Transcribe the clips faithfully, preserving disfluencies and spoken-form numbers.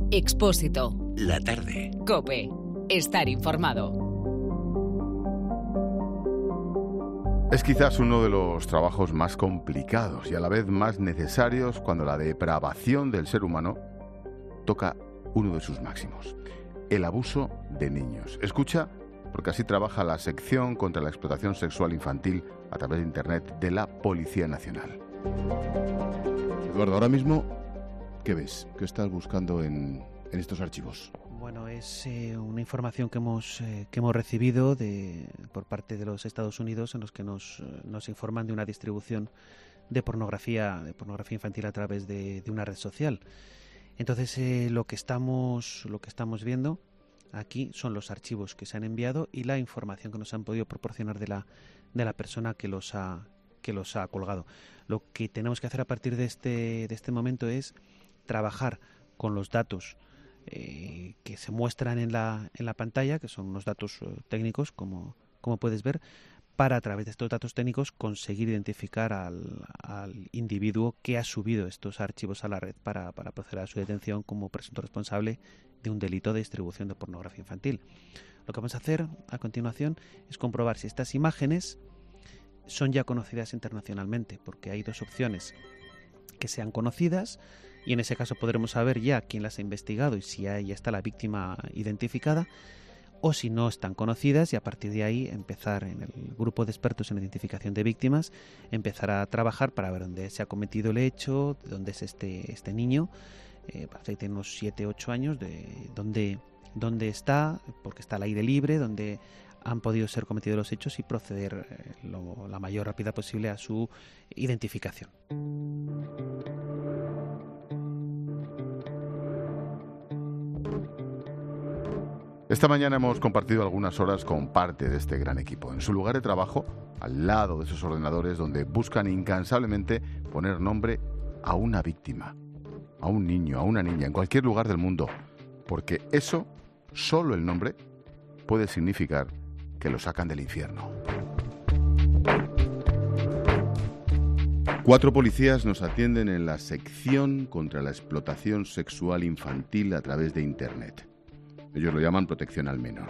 Expósito. La tarde. COPE. Estar informado. Es quizás uno de los trabajos más complicados y a la vez más necesarios cuando la depravación del ser humano toca uno de sus máximos, el abuso de niños. Escucha, porque así trabaja la sección contra la explotación sexual infantil a través de Internet de la Policía Nacional. Eduardo, ahora mismo, ¿qué ves? ¿Qué estás buscando en, en estos archivos? Bueno, es eh, una información que hemos eh, que hemos recibido de, por parte de los Estados Unidos, en los que nos, nos informan de una distribución de pornografía de pornografía infantil a través de, de una red social. Entonces, eh, lo que estamos lo que estamos viendo aquí son los archivos que se han enviado y la información que nos han podido proporcionar de la de la persona que los ha que los ha colgado. Lo que tenemos que hacer a partir de este de este momento es trabajar con los datos Eh, que se muestran en la en la pantalla, que son unos datos uh, técnicos, como, como puedes ver, para a través de estos datos técnicos conseguir identificar al, al individuo que ha subido estos archivos a la red para, para proceder a su detención como presunto responsable de un delito de distribución de pornografía infantil. Lo que vamos a hacer a continuación es comprobar si estas imágenes son ya conocidas internacionalmente, porque hay dos opciones: que sean conocidas, y en ese caso podremos saber ya quién las ha investigado y si ya está la víctima identificada, o si no están conocidas, y a partir de ahí empezar en el grupo de expertos en identificación de víctimas, empezar a trabajar para ver dónde se ha cometido el hecho, dónde es este, este niño, eh, parece que tiene unos siete u ocho años, de dónde, dónde está, porque está al aire libre, dónde han podido ser cometidos los hechos, y proceder eh, lo, la mayor rapidez posible a su identificación. Esta mañana hemos compartido algunas horas con parte de este gran equipo, en su lugar de trabajo, al lado de esos ordenadores donde buscan incansablemente poner nombre a una víctima, a un niño, a una niña, en cualquier lugar del mundo, porque eso, solo el nombre, puede significar que lo sacan del infierno. Cuatro policías nos atienden en la sección contra la explotación sexual infantil a través de Internet. Ellos lo llaman protección al menor.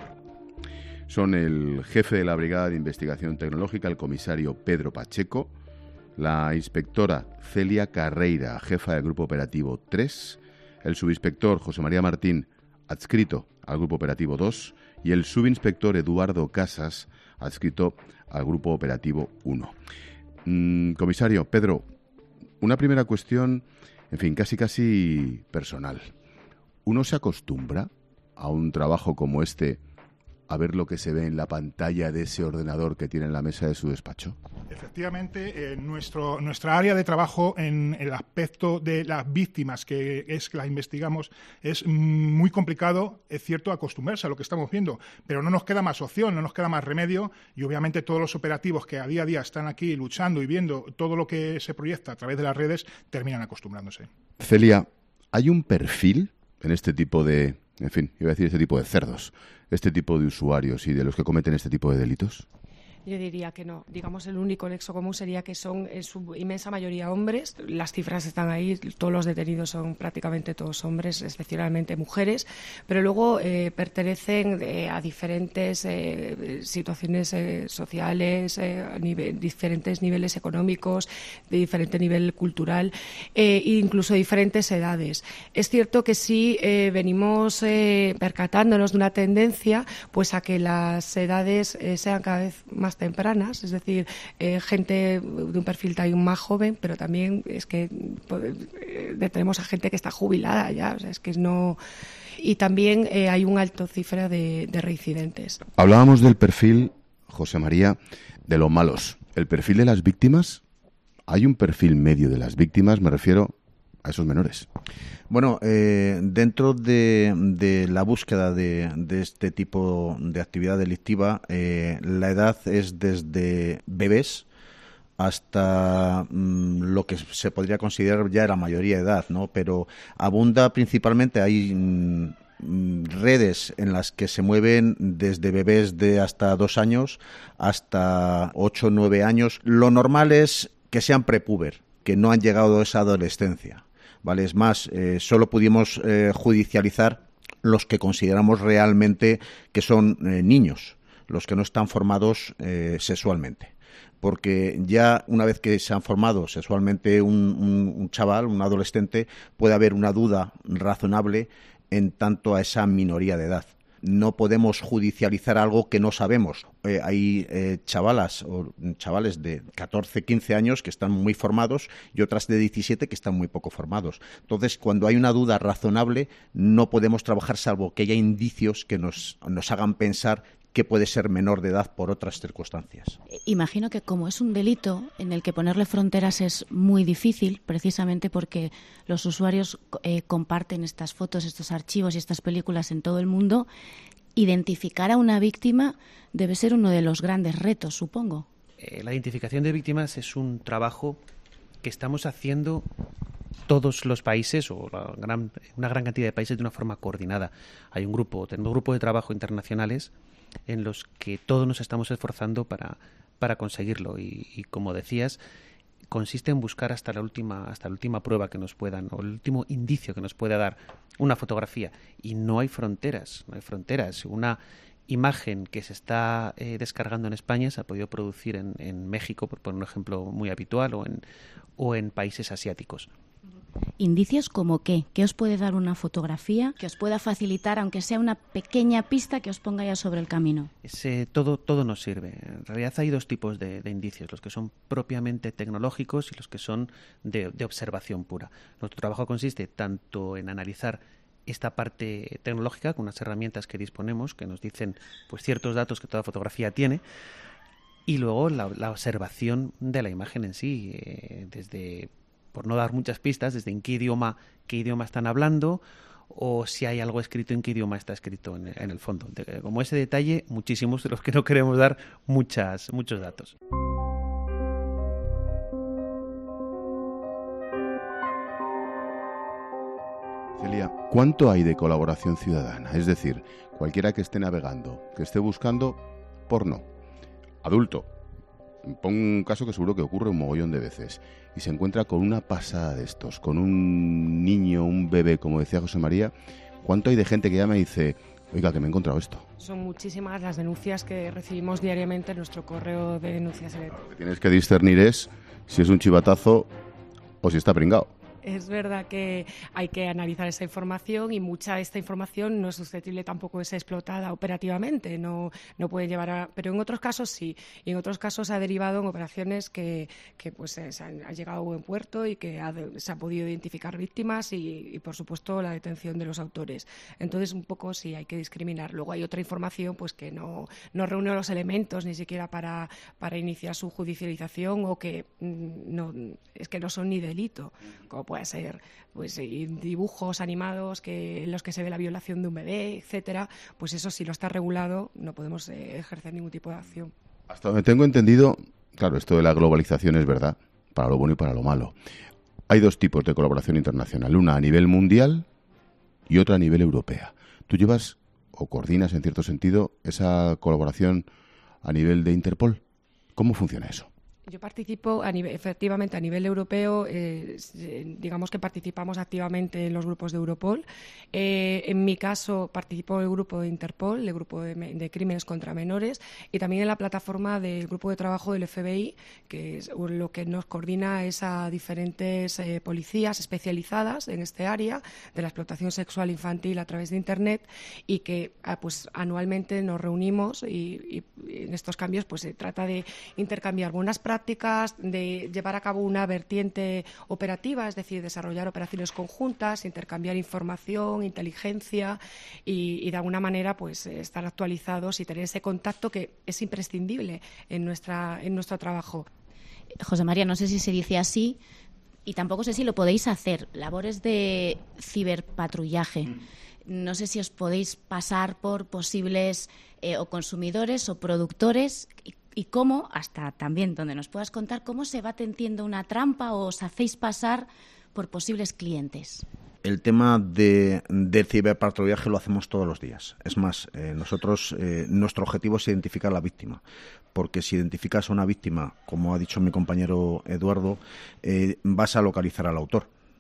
Son el jefe de la Brigada de Investigación Tecnológica, el comisario Pedro Pacheco, la inspectora Celia Carreira, jefa del Grupo Operativo tres, el subinspector José María Martín, adscrito al Grupo Operativo dos, y el subinspector Eduardo Casas, adscrito al Grupo Operativo uno. Mm, comisario, Pedro, una primera cuestión, en fin, casi casi personal. ¿Uno se acostumbra a un trabajo como este a ver lo que se ve en la pantalla de ese ordenador que tiene en la mesa de su despacho? Efectivamente, eh, nuestro, nuestra área de trabajo en el aspecto de las víctimas, que es que las investigamos, es muy complicado, es cierto, acostumbrarse a lo que estamos viendo, pero no nos queda más opción, no nos queda más remedio, y obviamente todos los operativos que a día a día están aquí luchando y viendo todo lo que se proyecta a través de las redes, terminan acostumbrándose. Celia, ¿hay un perfil en este tipo de, en fin, iba a decir este tipo de cerdos, este tipo de usuarios y de los que cometen este tipo de delitos? Yo diría que no. Digamos, el único nexo común sería que son en su inmensa mayoría hombres. Las cifras están ahí, todos los detenidos son prácticamente todos hombres, excepcionalmente mujeres, pero luego eh, pertenecen eh, a diferentes eh, situaciones eh, sociales, eh, a nivel, diferentes niveles económicos, de diferente nivel cultural eh, e incluso diferentes edades. Es cierto que sí eh, venimos eh, percatándonos de una tendencia pues a que las edades eh, sean cada vez más tempranas, es decir, eh, gente de un perfil también más joven, pero también es que eh, tenemos a gente que está jubilada ya, o sea, es que no. Y también eh, hay un alto cifra de, de reincidentes. Hablábamos del perfil, José María, de los malos. ¿El perfil de las víctimas? ¿Hay un perfil medio de las víctimas? Me refiero a esos menores. Bueno, eh, dentro de, de la búsqueda de, de este tipo de actividad delictiva, eh, la edad es desde bebés hasta mmm, lo que se podría considerar ya la mayoría de edad, ¿no? Pero abunda principalmente, hay mmm, redes en las que se mueven desde bebés de hasta dos años hasta ocho o nueve años. Lo normal es que sean prepuber, que no han llegado a esa adolescencia. ¿vale? Es más, eh, solo pudimos eh, judicializar los que consideramos realmente que son eh, niños, los que no están formados eh, sexualmente. Porque ya una vez que se han formado sexualmente un, un, un chaval, un adolescente, puede haber una duda razonable en tanto a esa minoría de edad. No podemos judicializar algo que no sabemos. Eh, hay eh, chavalas o chavales de catorce, quince años que están muy formados y otras de diecisiete que están muy poco formados. Entonces, cuando hay una duda razonable, no podemos trabajar salvo que haya indicios que nos, nos hagan pensar que puede ser menor de edad por otras circunstancias. Imagino que como es un delito en el que ponerle fronteras es muy difícil, precisamente porque los usuarios eh, comparten estas fotos, estos archivos y estas películas en todo el mundo, identificar a una víctima debe ser uno de los grandes retos, supongo. Eh, la identificación de víctimas es un trabajo que estamos haciendo todos los países o la gran, una gran cantidad de países de una forma coordinada. Hay un grupo, tenemos grupos de trabajo internacionales en los que todos nos estamos esforzando para, para conseguirlo y, y como decías, consiste en buscar hasta la última hasta la última prueba que nos puedan o el último indicio que nos pueda dar una fotografía, y no hay fronteras, no hay fronteras. Una imagen que se está eh, descargando en España se ha podido producir en, en México, por poner un ejemplo muy habitual, o en o en países asiáticos. ¿Indicios como qué? ¿Qué os puede dar una fotografía que os pueda facilitar, aunque sea una pequeña pista que os ponga ya sobre el camino? Ese, todo, todo nos sirve. En realidad hay dos tipos de, de indicios, los que son propiamente tecnológicos y los que son de, de observación pura. Nuestro trabajo consiste tanto en analizar esta parte tecnológica con unas herramientas que disponemos que nos dicen pues ciertos datos que toda fotografía tiene, y luego la, la observación de la imagen en sí, eh, desde, por no dar muchas pistas, desde en qué idioma, qué idioma están hablando, o si hay algo escrito, en qué idioma está escrito en, en el fondo. De, como ese detalle, muchísimos de los que no queremos dar muchas, muchos datos. Celia, ¿cuánto hay de colaboración ciudadana? Es decir, cualquiera que esté navegando, que esté buscando porno, adulto, pongo un caso que seguro que ocurre un mogollón de veces, y se encuentra con una pasada de estos, con un niño, un bebé, como decía José María, ¿cuánto hay de gente que llama y dice, oiga, que me he encontrado esto? Son muchísimas las denuncias que recibimos diariamente en nuestro correo de denuncias electrónicas. Lo que tienes que discernir es si es un chivatazo o si está pringado. Es verdad que hay que analizar esa información y mucha de esta información no es susceptible tampoco de ser explotada operativamente, no, no puede llevar a... Pero en otros casos sí, y en otros casos ha derivado en operaciones que, que pues se han, ha llegado a buen puerto y que ha, se ha podido identificar víctimas y, y, por supuesto, la detención de los autores. Entonces, un poco sí hay que discriminar. Luego hay otra información pues que no, no reúne los elementos ni siquiera para, para iniciar su judicialización o que no, es que no son ni delito, como puede ser pues dibujos animados que en los que se ve la violación de un bebé, etcétera. Pues eso, si no está regulado, no podemos eh, ejercer ningún tipo de acción. Hasta donde tengo entendido, claro, esto de la globalización es verdad, para lo bueno y para lo malo. Hay dos tipos de colaboración internacional, una a nivel mundial y otra a nivel europea. ¿Tú llevas o coordinas, en cierto sentido, esa colaboración a nivel de Interpol? ¿Cómo funciona eso? Yo participo a nivel, efectivamente a nivel europeo, eh, digamos que participamos activamente en los grupos de Europol. Eh, en mi caso participo en el grupo de Interpol, el grupo de, de crímenes contra menores, y también en la plataforma del grupo de trabajo del F B I, que es lo que nos coordina es a diferentes eh, policías especializadas en este área de la explotación sexual infantil a través de Internet, y que ah, pues anualmente nos reunimos y, y en estos cambios pues se trata de intercambiar buenas prácticas, de llevar a cabo una vertiente operativa, es decir, desarrollar operaciones conjuntas, intercambiar información, inteligencia y, y de alguna manera pues estar actualizados y tener ese contacto que es imprescindible en nuestra en nuestro trabajo. José María, no sé si se dice así y tampoco sé si lo podéis hacer, labores de ciberpatrullaje. No sé si os podéis pasar por posibles eh, o consumidores o productores y, y cómo, hasta también donde nos puedas contar, cómo se va tendiendo una trampa o os hacéis pasar por posibles clientes. El tema de, del ciberpatrullaje lo hacemos todos los días. Es más, eh, nosotros, eh, nuestro objetivo es identificar a la víctima, porque si identificas a una víctima, como ha dicho mi compañero Eduardo, eh, vas a localizar al autor.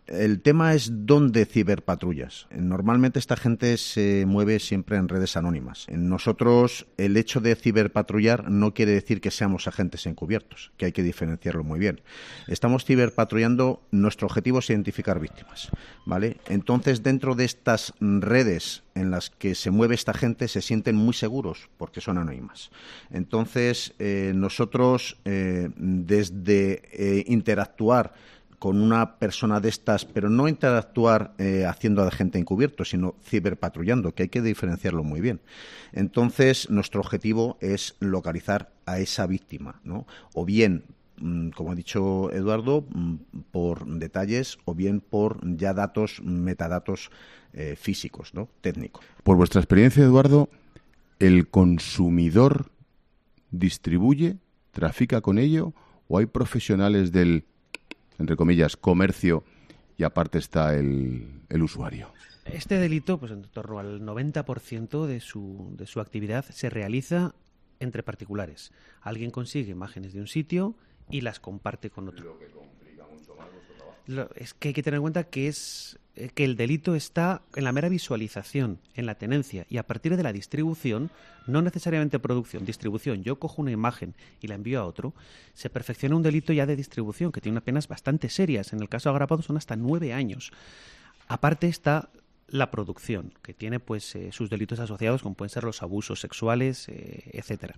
El tema es dónde ciberpatrullas. Normalmente esta gente se mueve siempre en redes anónimas. Nosotros, el hecho de ciberpatrullar no quiere decir que seamos agentes encubiertos, que hay que diferenciarlo muy bien. Estamos ciberpatrullando, nuestro objetivo es identificar víctimas, ¿vale? Entonces, dentro de estas redes en las que se mueve esta gente, se sienten muy seguros porque son anónimas. Entonces, eh, nosotros, eh, desde eh, interactuar con una persona de estas, pero no interactuar eh, haciendo de gente encubierto, sino ciberpatrullando, que hay que diferenciarlo muy bien. Entonces, nuestro objetivo es localizar a esa víctima, ¿no? O bien, como ha dicho Eduardo, por detalles, o bien por ya datos, metadatos eh, físicos, ¿no? Técnicos. Por vuestra experiencia, Eduardo, ¿el consumidor distribuye, trafica con ello, o hay profesionales del, entre comillas, comercio, y aparte está el, el usuario? Este delito, pues en torno al noventa por ciento de su, de su actividad se realiza entre particulares. Alguien consigue imágenes de un sitio y las comparte con otro. Lo que complica mucho más vuestro trabajo. Lo, es que hay que tener en cuenta que es eh, que el delito está en la mera visualización, en la tenencia, y a partir de la distribución, no necesariamente producción, distribución. Yo cojo una imagen y la envío a otro, se perfecciona un delito ya de distribución que tiene unas penas bastante serias. En el caso agravado son hasta nueve años. Aparte está la producción, que tiene pues eh, sus delitos asociados, como pueden ser los abusos sexuales, eh, etcétera.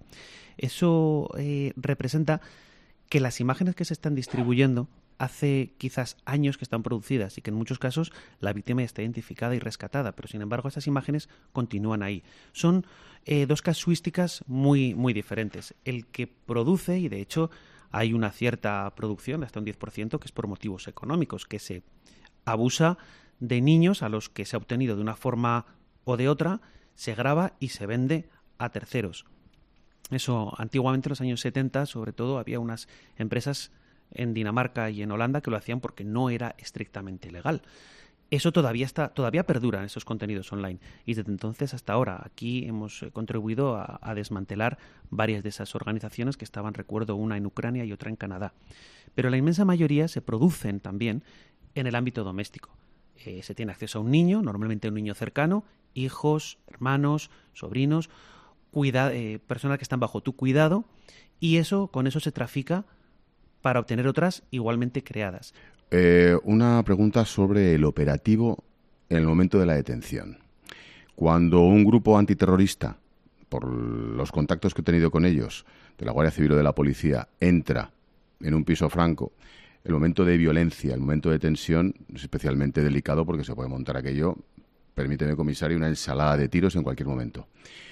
Eso eh, representa que las imágenes que se están distribuyendo hace quizás años que están producidas y que en muchos casos la víctima ya está identificada y rescatada, pero sin embargo esas imágenes continúan ahí. Son eh, dos casuísticas muy, muy diferentes. El que produce, y de hecho hay una cierta producción, hasta un diez por ciento, que es por motivos económicos, que se abusa de niños a los que se ha obtenido de una forma o de otra, se graba y se vende a terceros. Eso, antiguamente, en los años setenta, sobre todo, había unas empresas en Dinamarca y en Holanda que lo hacían porque no era estrictamente legal. Eso todavía está, todavía perduran esos contenidos online. Y desde entonces hasta ahora, aquí hemos contribuido a, a desmantelar varias de esas organizaciones que estaban, recuerdo, una en Ucrania y otra en Canadá. Pero la inmensa mayoría se producen también en el ámbito doméstico. Eh, se tiene acceso a un niño, normalmente un niño cercano, hijos, hermanos, sobrinos, Cuida, eh, personas que están bajo tu cuidado, y eso con eso se trafica para obtener otras igualmente creadas. Eh, una pregunta sobre el operativo en el momento de la detención. Cuando un grupo antiterrorista, por los contactos que he tenido con ellos, de la Guardia Civil o de la Policía, entra en un piso franco, el momento de violencia, el momento de tensión es especialmente delicado porque se puede montar aquello, permíteme, comisario, una ensalada de tiros en cualquier momento.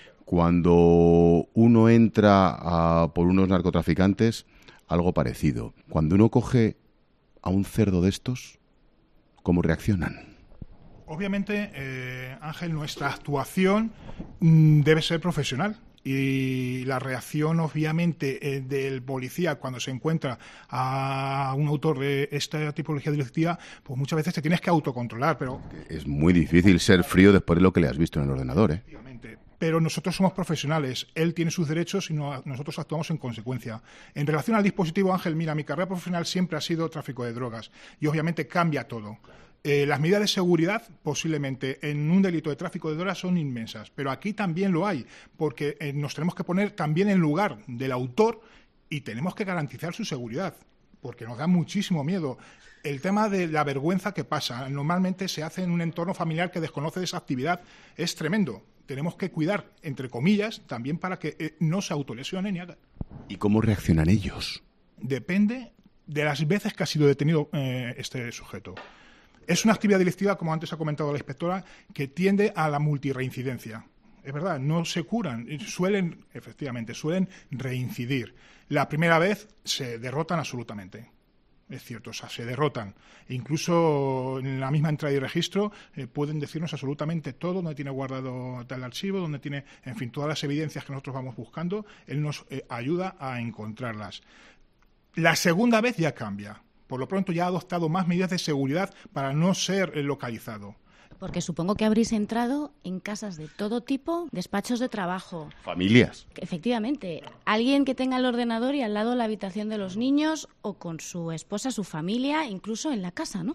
Cuando uno entra a, por unos narcotraficantes, algo parecido. Cuando uno coge a un cerdo de estos, ¿cómo reaccionan? Obviamente, eh, Ángel, nuestra actuación mm, debe ser profesional. Y la reacción, obviamente, eh, del policía cuando se encuentra a un autor de esta tipología delictiva, pues muchas veces te tienes que autocontrolar. Pero es muy difícil ser frío después de lo que le has visto en el ordenador, ¿eh? Pero nosotros somos profesionales, él tiene sus derechos y no, nosotros actuamos en consecuencia. En relación al dispositivo, Ángel, mira, mi carrera profesional siempre ha sido tráfico de drogas y obviamente cambia todo. Eh, las medidas de seguridad, posiblemente, en un delito de tráfico de drogas son inmensas, pero aquí también lo hay, porque eh, nos tenemos que poner también en lugar del autor y tenemos que garantizar su seguridad, porque nos da muchísimo miedo. El tema de la vergüenza que pasa, normalmente se hace en un entorno familiar que desconoce de esa actividad, es tremendo. Tenemos que cuidar, entre comillas, también para que eh, no se autolesionen y hagan. ¿Y cómo reaccionan ellos? Depende de las veces que ha sido detenido eh, este sujeto. Es una actividad delictiva, como antes ha comentado la inspectora, que tiende a la multirreincidencia. Es verdad, no se curan, suelen, efectivamente, suelen reincidir. La primera vez se derrotan absolutamente. Es cierto, o sea, se derrotan. E incluso en la misma entrada y registro eh, pueden decirnos absolutamente todo, donde tiene guardado tal archivo, donde tiene, en fin, todas las evidencias que nosotros vamos buscando. Él nos eh, ayuda a encontrarlas. La segunda vez ya cambia. Por lo pronto ya ha adoptado más medidas de seguridad para no ser eh, localizado. Porque supongo que habréis entrado en casas de todo tipo, despachos de trabajo. Familias. Efectivamente. Alguien que tenga el ordenador y al lado la habitación de los niños o con su esposa, su familia, incluso en la casa, ¿no?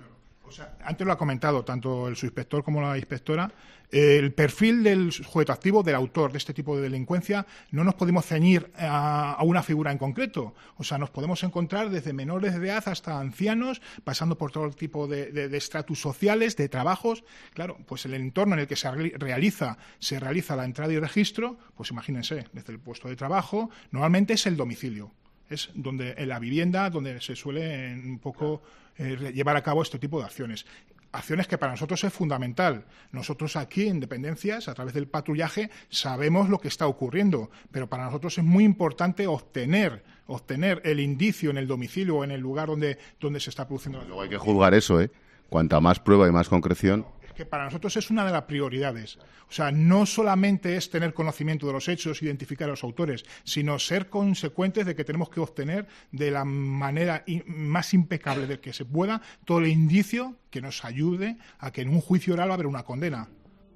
O sea, antes lo ha comentado tanto el subinspector como la inspectora. Eh, el perfil del sujeto activo, del autor de este tipo de delincuencia, no nos podemos ceñir a, a una figura en concreto. O sea, nos podemos encontrar desde menores de edad hasta ancianos, pasando por todo tipo de, de, de estratus sociales, de trabajos. Claro, pues el entorno en el que se realiza, se realiza la entrada y registro, pues imagínense, desde el puesto de trabajo, normalmente es el domicilio. Es donde en la vivienda donde se suele un poco eh, llevar a cabo este tipo de acciones. Acciones que para nosotros es fundamental. Nosotros aquí en Dependencias, a través del patrullaje, sabemos lo que está ocurriendo, pero para nosotros es muy importante obtener, obtener el indicio en el domicilio o en el lugar donde, donde se está produciendo la. Luego hay que juzgar eso, ¿eh? Cuanta más prueba y más concreción. Que para nosotros es una de las prioridades. O sea, no solamente es tener conocimiento de los hechos, identificar a los autores, sino ser consecuentes de que tenemos que obtener de la manera más impecable de que se pueda todo el indicio que nos ayude a que en un juicio oral va a haber una condena.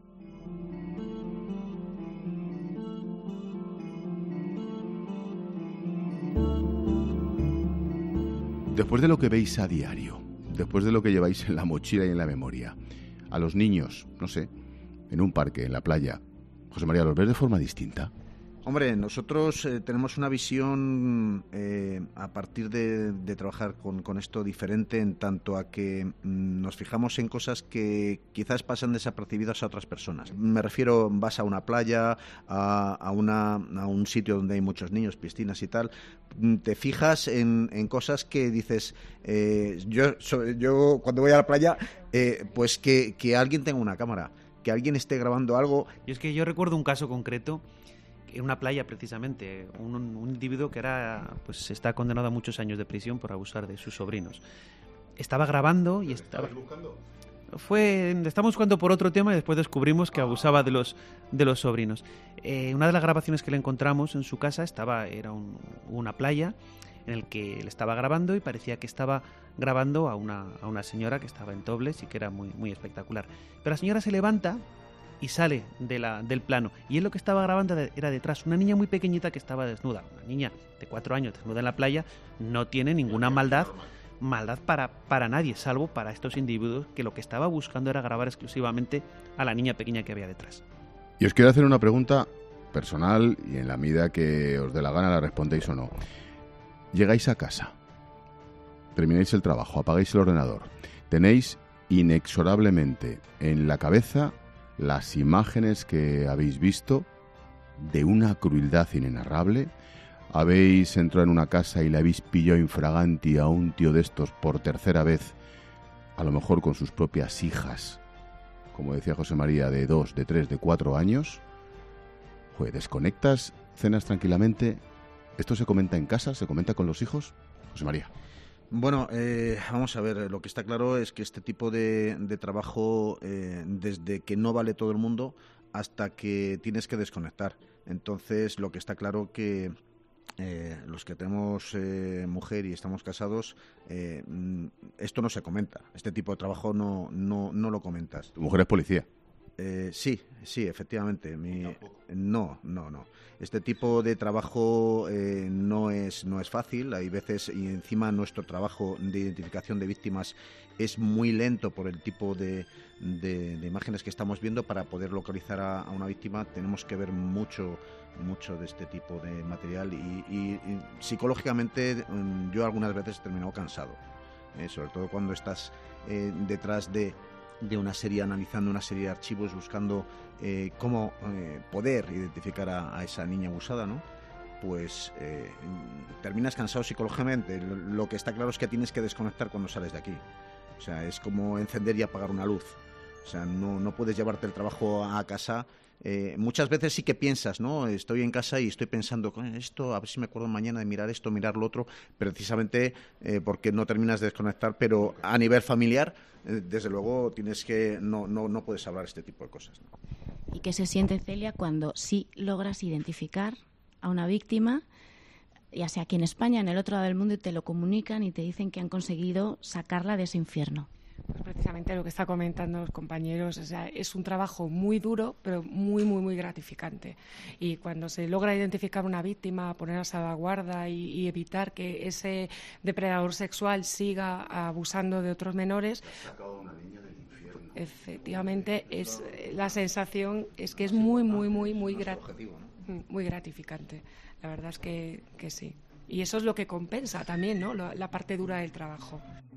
Después de lo que veis a diario, después de lo que lleváis en la mochila y en la memoria, a los niños, no sé, en un parque, en la playa, José María, ¿los ves de forma distinta? Hombre, nosotros eh, tenemos una visión eh, a partir de, de trabajar con, con esto diferente en tanto a que mm, nos fijamos en cosas que quizás pasan desapercibidas a otras personas. Me refiero, vas a una playa, a, a, una, a un sitio donde hay muchos niños, piscinas y tal, te fijas en, en cosas que dices, eh, yo, so, yo cuando voy a la playa, eh, pues que, que alguien tenga una cámara, que alguien esté grabando algo. Y es que yo recuerdo un caso concreto en una playa precisamente, un, un individuo que era, pues está condenado a muchos años de prisión por abusar de sus sobrinos. Estaba grabando y estaba... buscando? Fue, estamos buscando por otro tema y después descubrimos que abusaba de los de los sobrinos. Eh, una de las grabaciones que le encontramos en su casa estaba era un, una playa en el que él estaba grabando y parecía que estaba grabando a una a una señora que estaba en topless y que era muy muy espectacular. Pero la señora se levanta y sale de la, del plano. Y él lo que estaba grabando era detrás una niña muy pequeñita que estaba desnuda. Una niña de cuatro años desnuda en la playa no tiene ninguna maldad, maldad para, para nadie, salvo para estos individuos que lo que estaba buscando era grabar exclusivamente a la niña pequeña que había detrás. Y os quiero hacer una pregunta personal y en la medida que os dé la gana la respondéis o no. Llegáis a casa, termináis el trabajo, apagáis el ordenador, tenéis inexorablemente en la cabeza las imágenes que habéis visto de una crueldad inenarrable. Habéis entrado en una casa y le habéis pillado infraganti a un tío de estos por tercera vez, a lo mejor con sus propias hijas, como decía José María, de dos, de tres, de cuatro años. Joder, desconectas, cenas tranquilamente. ¿Esto se comenta en casa? ¿Se comenta con los hijos? José María. Bueno, eh, vamos a ver, lo que está claro es que este tipo de, de trabajo, eh, desde que no vale todo el mundo hasta que tienes que desconectar. Entonces, lo que está claro que eh, los que tenemos eh, mujer y estamos casados, eh, esto no se comenta. Este tipo de trabajo no, no, no lo comentas. ¿Tu mujer es policía? Eh, sí, sí, efectivamente. Mi, no, no, no. Este tipo de trabajo eh, no es no es fácil. Hay veces, y encima nuestro trabajo de identificación de víctimas es muy lento por el tipo de, de, de imágenes que estamos viendo. Para poder localizar a, a una víctima tenemos que ver mucho, mucho de este tipo de material y, y, y psicológicamente yo algunas veces he terminado cansado, eh, sobre todo cuando estás eh, detrás de de una serie, analizando una serie de archivos, buscando eh, cómo eh, poder identificar a, a esa niña abusada, ¿no? Pues eh, terminas cansado psicológicamente. Lo, lo que está claro es que tienes que desconectar cuando sales de aquí. O sea, es como encender y apagar una luz. O sea, no, no puedes llevarte el trabajo a casa. Eh, muchas veces sí que piensas, ¿no? Estoy en casa y estoy pensando, esto, a ver si me acuerdo mañana de mirar esto, mirar lo otro, precisamente eh, porque no terminas de desconectar, pero a nivel familiar, eh, desde luego, tienes que no, no, no puedes hablar este tipo de cosas, ¿no? ¿Y qué se siente, Celia, cuando sí logras identificar a una víctima, ya sea aquí en España, en el otro lado del mundo, y te lo comunican y te dicen que han conseguido sacarla de ese infierno? Pues precisamente lo que está comentando los compañeros, o sea, es un trabajo muy duro, pero muy, muy, muy gratificante. Y cuando se logra identificar una víctima, poner a salvaguarda y, y evitar que ese depredador sexual siga abusando de otros menores, efectivamente, es la sensación es que es muy, muy, muy, muy, grat- muy gratificante. La verdad es que, que sí. Y eso es lo que compensa también, ¿no? La parte dura del trabajo.